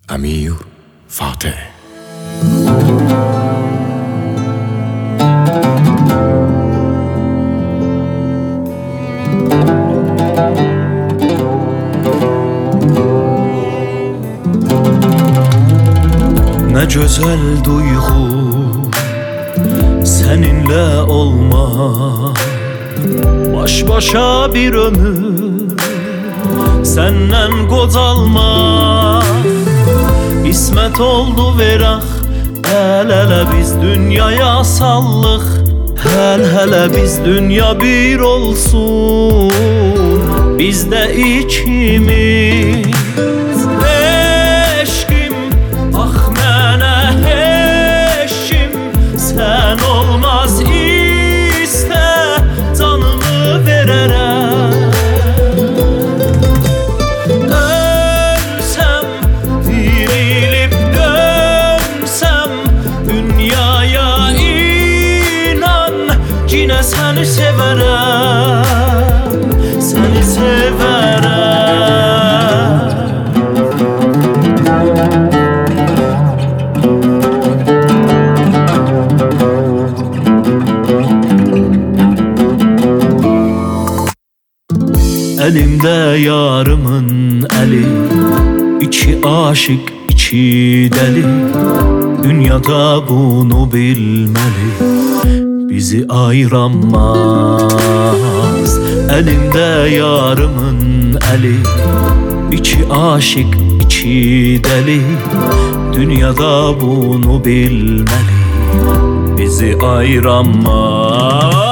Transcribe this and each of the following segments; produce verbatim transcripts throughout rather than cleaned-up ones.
Amir Fatih. Ne güzel duygu seninle olmak, baş başa bir ömür senden qocalmak. İsmet oldu veraq, el ele biz dünyaya sallıq. Hel hele biz dünya bir olsun, bizde ikimiz. Eşkim, ah mənə eşkim, sen olmaz iste, canımı verərəm. Ölsem, dirilip dönsem, dünyaya inan, yine seni severəm, seni severəm. Elimde yarımın eli, iki aşık iki deli. Dünyada bunu bilmeli, bizi ayıramaz. Elimde yarımın eli, iki aşık iki deli. Dünyada bunu bilmeli, bizi ayıramaz.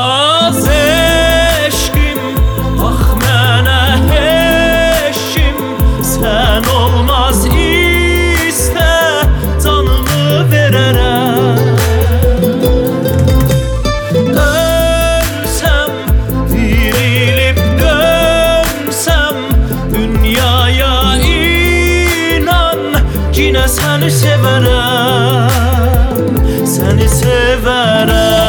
Sen olmaz iste, canımı verərəm. Ölsem, dirilip dönsem, dünyaya inan, yine seni severəm, seni severəm.